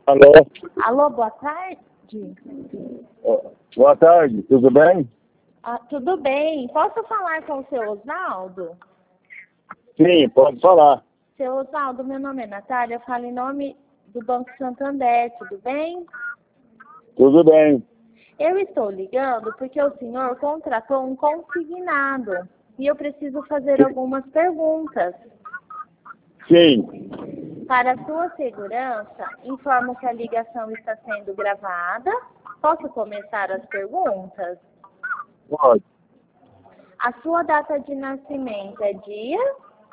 Alô? Alô, boa tarde. Boa tarde, tudo bem? Tudo bem. Posso falar com o seu Osvaldo? Sim, pode falar. Seu Osvaldo, meu nome é Natália, eu falo em nome do Banco Santander, tudo bem? Tudo bem. Eu estou ligando porque o senhor contratou um consignado e eu preciso fazer algumas perguntas. Sim, Para a sua segurança, informo que a ligação está sendo gravada. Posso começar as perguntas? pode. A sua data de nascimento é dia?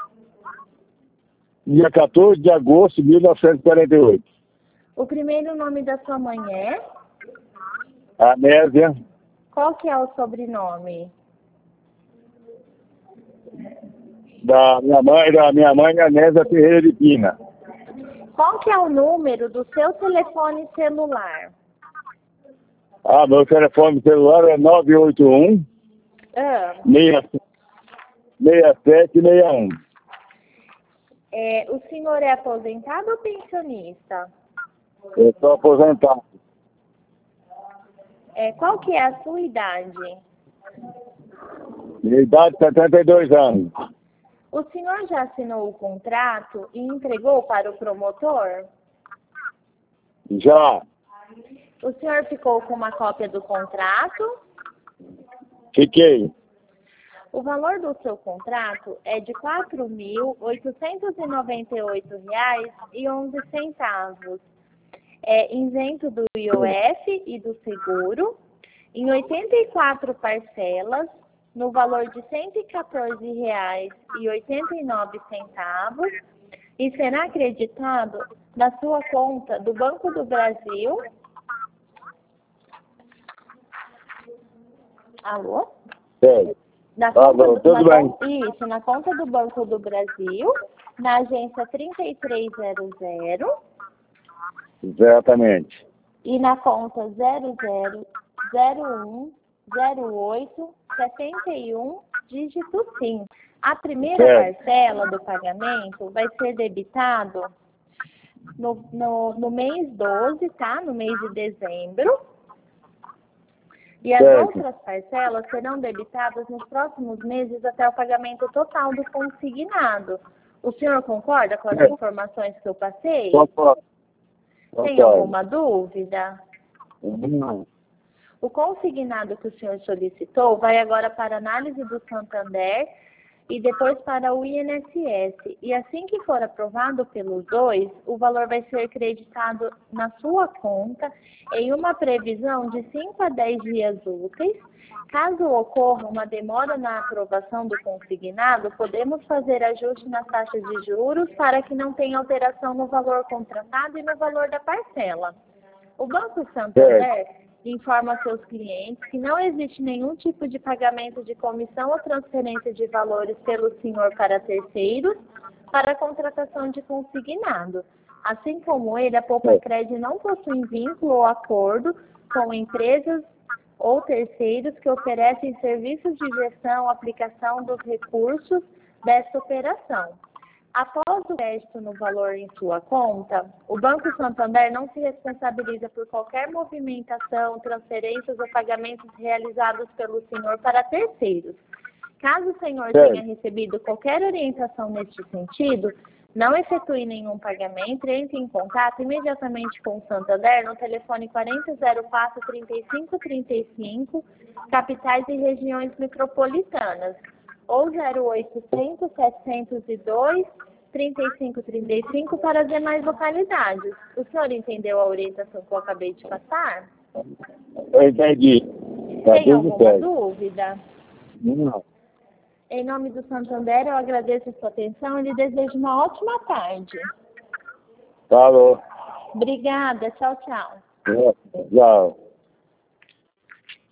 Dia 14 de agosto de 1948. O primeiro nome da sua mãe é? Anésia, Qual que é o sobrenome? da minha mãe, Anésia Ferreira de Pina. Qual que é o número do seu telefone celular? Meu telefone celular é 981 Ah, 6761. o senhor é aposentado ou pensionista? Eu estou aposentado. Qual que é a sua idade? Minha idade é 72 anos. O senhor já assinou o contrato e entregou para o promotor? Já O senhor ficou com uma cópia do contrato? fiquei. O valor do seu contrato é de R$ 4.898,11. É isento do IOF e do seguro, em 84 parcelas, no valor de R$ 114,89, e será acreditado na sua conta do Banco do Brasil. Alô? Sério. Na conta, Tudo bem. Isso, na conta do Banco do Brasil, na agência 3300 Exatamente. e na conta 00010871, dígito 5. A primeira Certo. parcela do pagamento vai ser debitado no mês 12, tá? No mês de dezembro. E as Certo. outras parcelas serão debitadas nos próximos meses até o pagamento total do consignado. O senhor concorda com as informações que eu passei? Concordo. Tem alguma dúvida? Não. O consignado que o senhor solicitou vai agora para a análise do Santander e depois para o INSS. E assim que for aprovado pelos dois, o valor vai ser creditado na sua conta em uma previsão de 5 a 10 dias úteis. Caso ocorra uma demora na aprovação do consignado, podemos fazer ajuste na taxa de juros para que não tenha alteração no valor contratado e no valor da parcela. O Banco Santander informa a seus clientes que não existe nenhum tipo de pagamento de comissão ou transferência de valores pelo senhor para terceiros para a contratação de consignado. Assim como ele, a Poupa-Cred não possui vínculo ou acordo com empresas ou terceiros que oferecem serviços de gestão, aplicação dos recursos desta operação. Após o crédito no valor em sua conta, o Banco Santander não se responsabiliza por qualquer movimentação, transferências ou pagamentos realizados pelo senhor para terceiros. Caso o senhor tenha recebido qualquer orientação neste sentido, não efetue nenhum pagamento, entre em contato imediatamente com o Santander no telefone 4004-3535, capitais e regiões metropolitanas, ou 0800 702 3535 para as demais localidades. O senhor entendeu a orientação que eu acabei de passar? Eu entendi. Tem alguma dúvida? Não. Em nome do Santander, eu agradeço a sua atenção e lhe desejo uma ótima tarde. Falou. Obrigada. Tchau, tchau. Tchau.